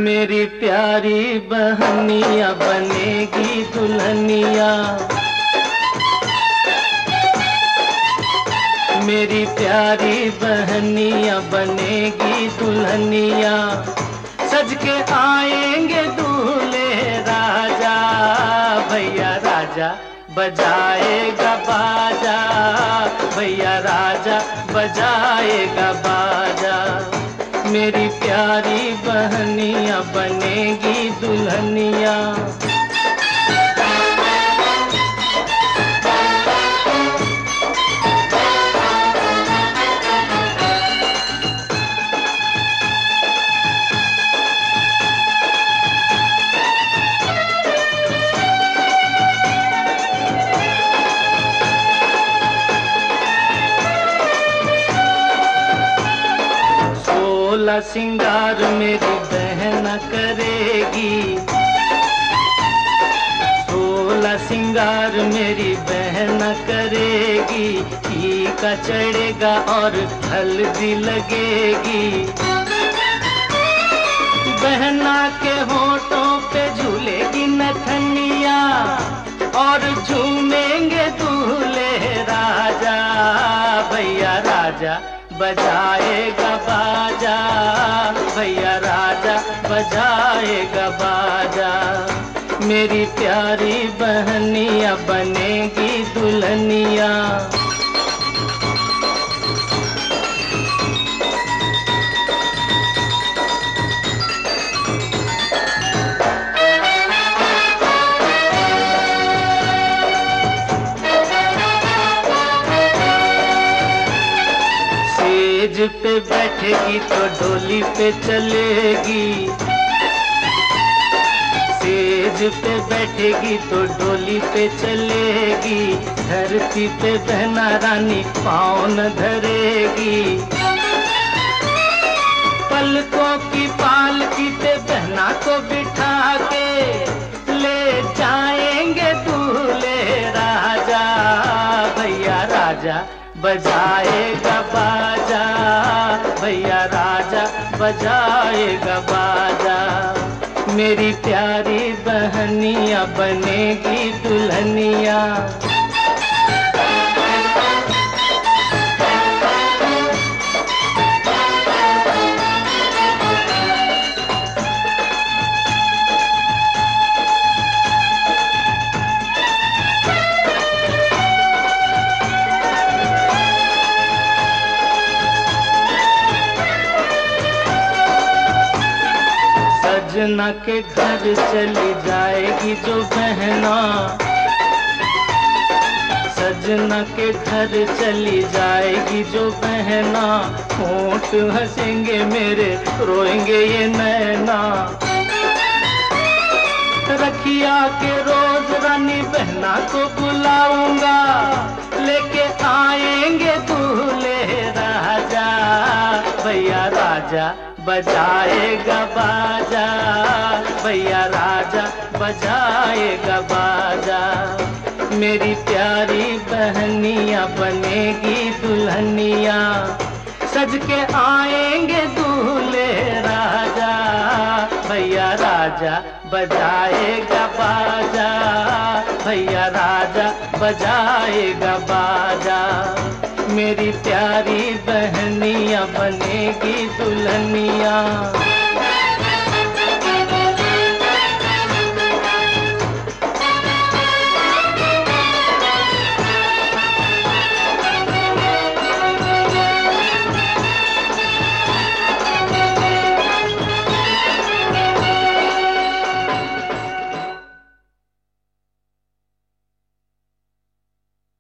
मेरी प्यारी बहनिया बनेगी दुल्हनिया, मेरी प्यारी बहनिया बनेगी दुल्हनिया। सज के आएंगे दूल्हे राजा, भैया राजा बजाएगा बाजा, भैया राजा बजाएगा बाजा। मेरी प्यारी बहनिया बनेगी दुल्हनिया। सोलह सिंगार मेरी बहन करेगी, सोलह सिंगार मेरी बहन करेगी। टीका चढ़ेगा और हल्दी लगेगी, बहना के होठों पे झूलेगी नथनिया और झूमेंगे दूल्हे राजा, भैया राजा बजाएगा बाजा, भैया राजा बजाएगा बाजा। मेरी प्यारी बहनिया बनेगी दुल्हनिया। सेज पे बैठेगी तो डोली पे चलेगी, सेज पे बैठेगी तो डोली पे चलेगी। धरती पे बहना रानी पाँव न धरेगी, पलकों की पालकी पे बहना को बिठा के ले जाएंगे दूल्हे राजा, भैया राजा बजाएगा बाजा, भैया राजा बजाएगा बाजा। मेरी प्यारी बहनिया बनेगी दुल्हनिया। सजना के घर चली जाएगी जो बहना, सजना के घर चली जाएगी जो बहना। होंठ हंसेंगे मेरे रोएंगे ये नैना, रखिया के रोज रानी बहना को बुलाऊंगा, लेके आएंगे दूल्हे राजा, भैया राजा बजाएगा बाजा, भैया राजा बजाएगा बाजा। मेरी प्यारी बहनिया बनेगी दुल्हनिया। सज के आएंगे दूल्हे राजा, भैया राजा बजाएगा बाजा, भैया राजा बजाएगा बाजा। मेरी प्यारी बहनिया बनेगी दुल्हनिया।